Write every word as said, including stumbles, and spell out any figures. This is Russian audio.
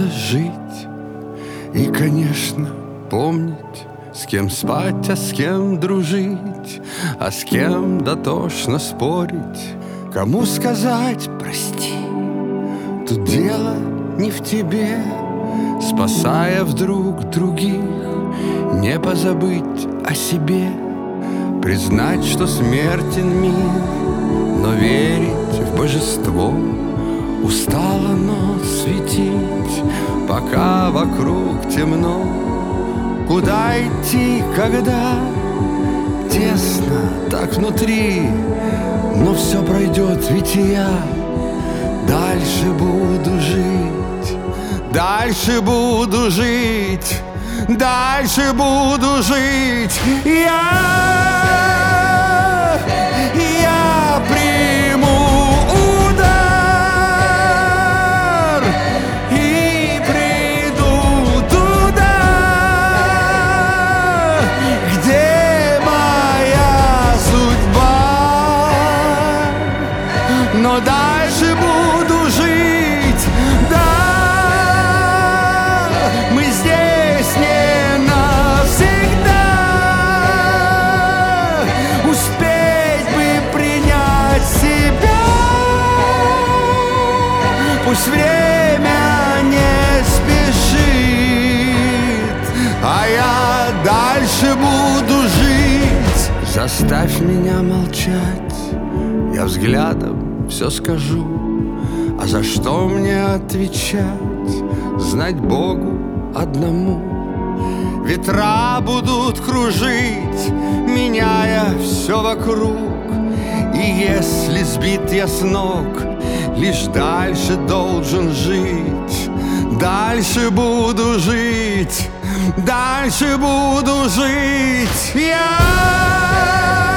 надо жить и, конечно, помнить, с кем спать, а с кем дружить, а с кем дотошно спорить, кому сказать прости. Тут дело не в тебе, спасая вдруг других, не позабыть о себе, признать, что смертен мир, но верить в божество. Устало, но светить, пока вокруг темно. Куда идти, когда тесно так внутри, но все пройдет, ведь и я дальше буду жить, дальше буду жить, дальше буду жить. Я, я приму удар и приду туда, где моя судьба, но дальше буду жить, да. Мы здесь не навсегда, успеть бы принять себя. Пусть время не спешит, а я дальше буду жить. Заставь меня молчать, я взглядом все скажу, а за что мне отвечать, знать Богу одному. Ветра будут кружить, меняя все вокруг, и если сбит я с ног, лишь дальше должен жить, дальше буду жить, дальше буду жить. Я